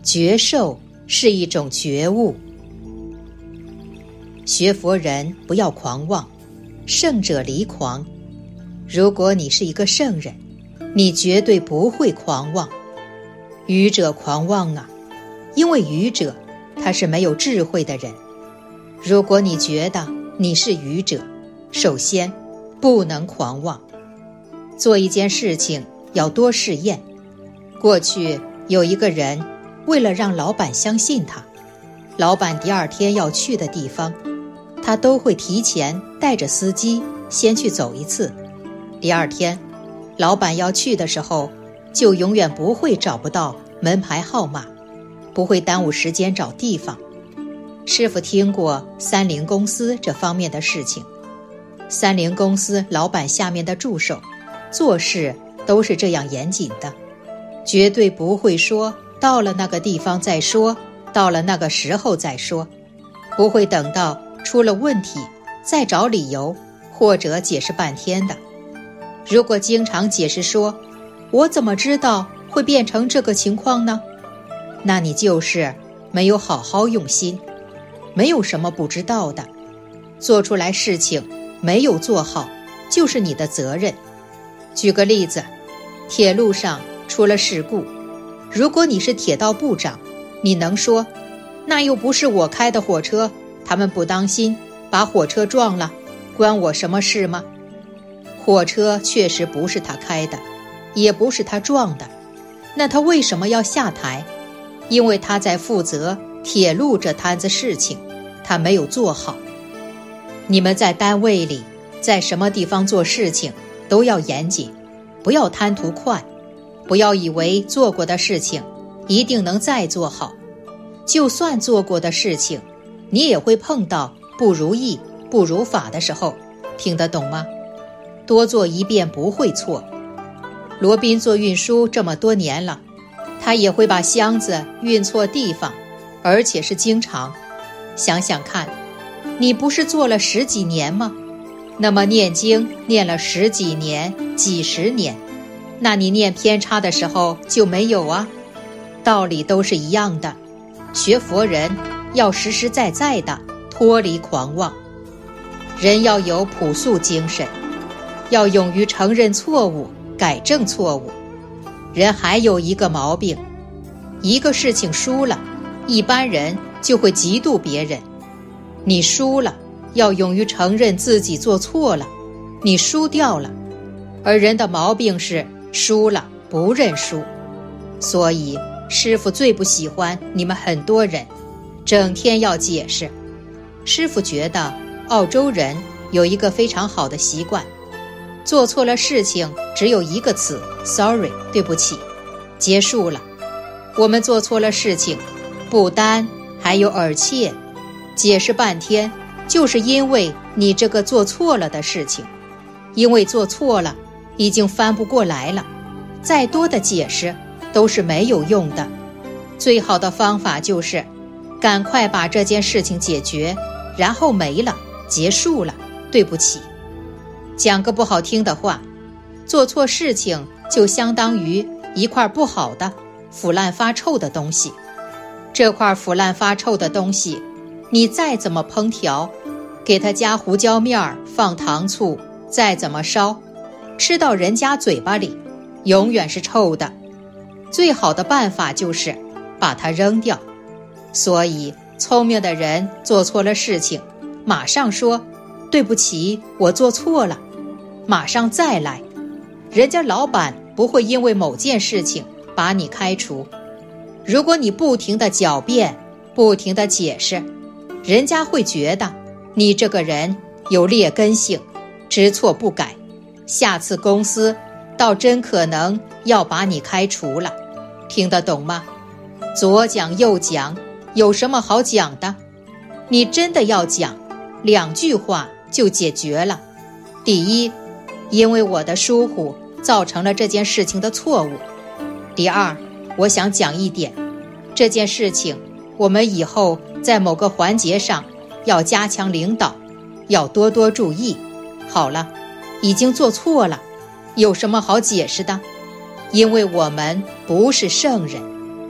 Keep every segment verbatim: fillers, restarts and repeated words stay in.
觉受是一种觉悟。学佛人不要狂妄，圣者离狂。如果你是一个圣人，你绝对不会狂妄。愚者狂妄啊，因为愚者他是没有智慧的人。如果你觉得你是愚者，首先不能狂妄。做一件事情要多试验。过去有一个人，为了让老板相信他，老板第二天要去的地方，他都会提前带着司机先去走一次。第二天老板要去的时候，就永远不会找不到门牌号码，不会耽误时间找地方。师父听过三菱公司这方面的事情，三菱公司老板下面的助手做事都是这样严谨的，绝对不会说到了那个地方再说，到了那个时候再说，不会等到出了问题再找理由或者解释半天的。如果经常解释说我怎么知道会变成这个情况呢？那你就是没有好好用心，没有什么不知道的。做出来事情没有做好，就是你的责任。举个例子，铁路上出了事故，如果你是铁道部长，你能说那又不是我开的火车，他们不当心把火车撞了，关我什么事吗？火车确实不是他开的，也不是他撞的，那他为什么要下台？因为他在负责铁路这摊子事情，他没有做好。你们在单位里，在什么地方做事情都要严谨，不要贪图快，不要以为做过的事情一定能再做好。就算做过的事情，你也会碰到不如意不如法的时候，听得懂吗？多做一遍不会错。罗宾做运输这么多年了，他也会把箱子运错地方，而且是经常。想想看，你不是做了十几年吗？那么念经念了十几年几十年，那你念偏差的时候就没有啊？道理都是一样的。学佛人要实实在在的脱离狂妄，人要有朴素精神，要勇于承认错误，改正错误。人还有一个毛病，一个事情输了，一般人就会嫉妒别人。你输了，要勇于承认自己做错了，你输掉了。而人的毛病是输了不认输。所以师父最不喜欢你们很多人整天要解释。师父觉得澳洲人有一个非常好的习惯，做错了事情只有一个词 sorry 对不起，结束了。我们做错了事情，不单还有而且解释半天，就是因为你这个做错了的事情，因为做错了已经翻不过来了，再多的解释都是没有用的。最好的方法就是赶快把这件事情解决，然后没了，结束了，对不起。讲个不好听的话，做错事情就相当于一块不好的腐烂发臭的东西。这块腐烂发臭的东西，你再怎么烹调，给它加胡椒面放糖醋，再怎么烧，吃到人家嘴巴里永远是臭的。最好的办法就是把它扔掉。所以聪明的人做错了事情，马上说对不起，我做错了，马上再来。人家老板不会因为某件事情把你开除。如果你不停地狡辩，不停地解释，人家会觉得你这个人有劣根性，知错不改，下次公司倒真可能要把你开除了。听得懂吗？左讲右讲，有什么好讲的？你真的要讲，两句话就解决了。第一，因为我的疏忽造成了这件事情的错误。第二，我想讲一点，这件事情我们以后在某个环节上要加强领导，要多多注意。好了，已经做错了，有什么好解释的？因为我们不是圣人。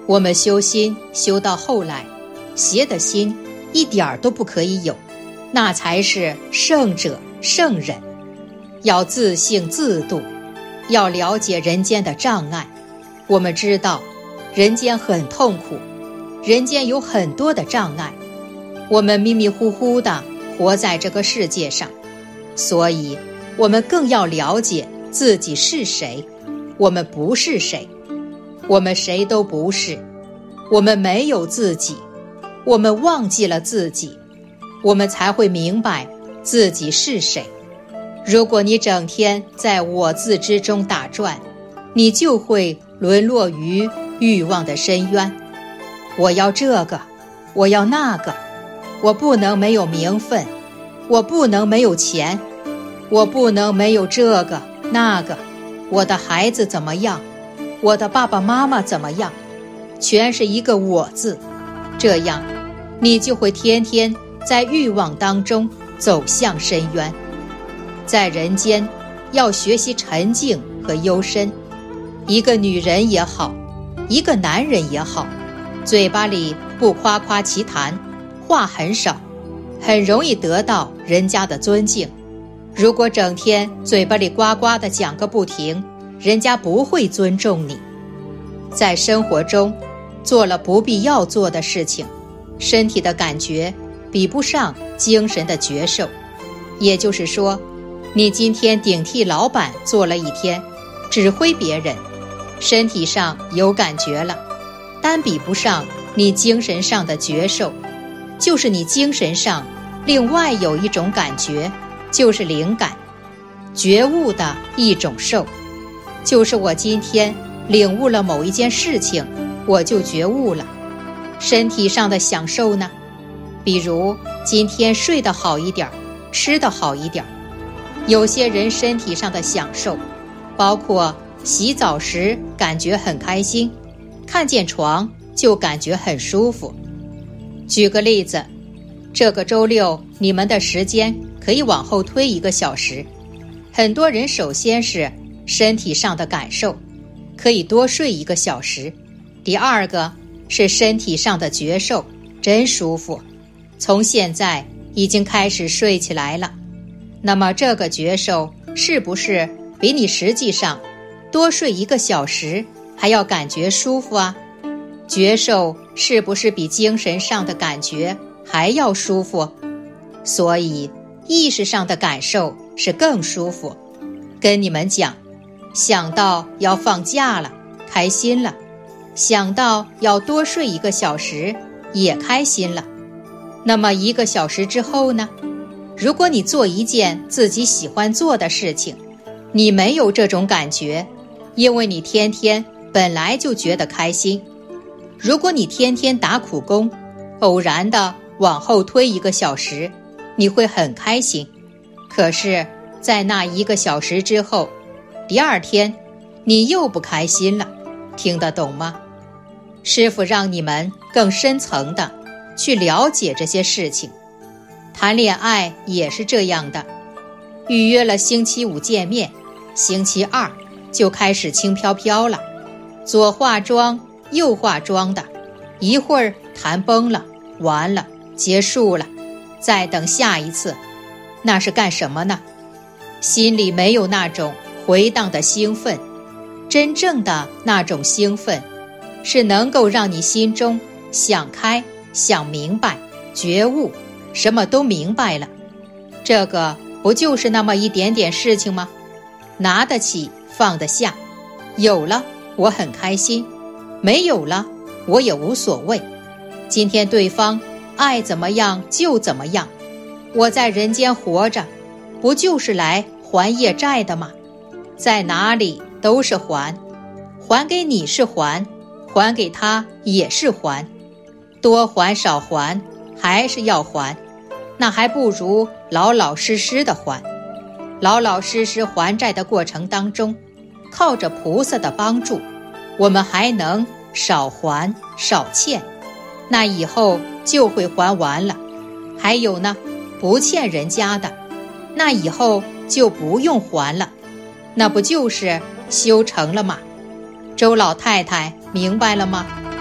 我们修心修到后来，邪的心一点儿都不可以有，那才是圣者圣人。要自性自度，要了解人间的障碍。我们知道人间很痛苦，人间有很多的障碍，我们迷迷糊糊地活在这个世界上，所以我们更要了解自己是谁，我们不是谁，我们谁都不是，我们没有自己，我们忘记了自己，我们才会明白自己是谁。如果你整天在我字之中打转，你就会沦落于欲望的深渊。我要这个，我要那个，我不能没有名分，我不能没有钱，我不能没有这个那个，我的孩子怎么样，我的爸爸妈妈怎么样，全是一个我字。这样你就会天天在欲望当中走向深渊。在人间要学习沉静和幽深，一个女人也好，一个男人也好，嘴巴里不夸夸其谈，话很少，很容易得到人家的尊敬。如果整天嘴巴里呱呱地讲个不停，人家不会尊重你。在生活中做了不必要做的事情，身体的感觉比不上精神的觉受。也就是说，你今天顶替老板做了一天，指挥别人，身体上有感觉了，但比不上你精神上的觉受。就是你精神上另外有一种感觉，就是灵感，觉悟的一种受。就是我今天领悟了某一件事情，我就觉悟了。身体上的享受呢，比如今天睡得好一点，吃得好一点。有些人身体上的享受包括洗澡时感觉很开心，看见床就感觉很舒服。举个例子，这个周六你们的时间可以往后推一个小时。很多人首先是身体上的感受，可以多睡一个小时。第二个是身体上的觉受，真舒服，从现在已经开始睡起来了。那么这个觉受是不是比你实际上多睡一个小时还要感觉舒服啊？觉受是不是比精神上的感觉还要舒服？所以意识上的感受是更舒服。跟你们讲，想到要放假了，开心了；想到要多睡一个小时，也开心了。那么一个小时之后呢？如果你做一件自己喜欢做的事情，你没有这种感觉，因为你天天本来就觉得开心。如果你天天打苦工，偶然的往后推一个小时，你会很开心。可是在那一个小时之后，第二天你又不开心了，听得懂吗？师父让你们更深层的去了解这些事情。谈恋爱也是这样的，预约了星期五见面，星期二就开始轻飘飘了，左化妆右化妆的，一会儿谈崩了，完了，结束了，再等下一次。那是干什么呢？心里没有那种回荡的兴奋。真正的那种兴奋，是能够让你心中想开、想明白、觉悟，什么都明白了。这个不就是那么一点点事情吗？拿得起放得下，有了我很开心，没有了我也无所谓。今天对方爱怎么样就怎么样，我在人间活着，不就是来还业债的吗？在哪里都是还，还给你是还，还给他也是还，多还少还还是要还，那还不如老老实实的还。老老实实还债的过程当中，靠着菩萨的帮助，我们还能少还少欠，那以后就会还完了。还有呢，不欠人家的，那以后就不用还了，那不就是修成了吗？周老太太明白了吗？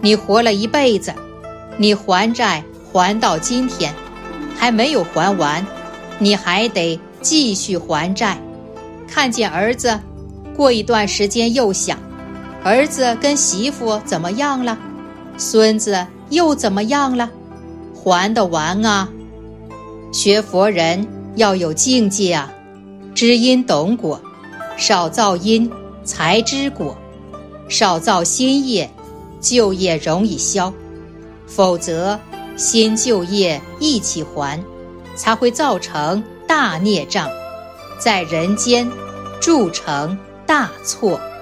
你活了一辈子，你还债还到今天，还没有还完，你还得继续还债。看见儿子，过一段时间又想，儿子跟媳妇怎么样了？孙子又怎么样了？还得完啊！学佛人要有境界啊，知因懂果，少造因才知果，少造新业，旧业容易消，否则新旧业一起还，才会造成大孽障，在人间铸成大错。